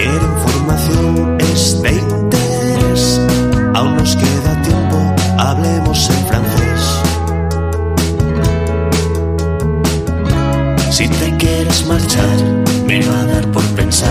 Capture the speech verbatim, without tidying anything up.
cualquier información es de interés. Aún nos queda tiempo, hablemos en francés. Si te quieres marchar, me va a dar por pensar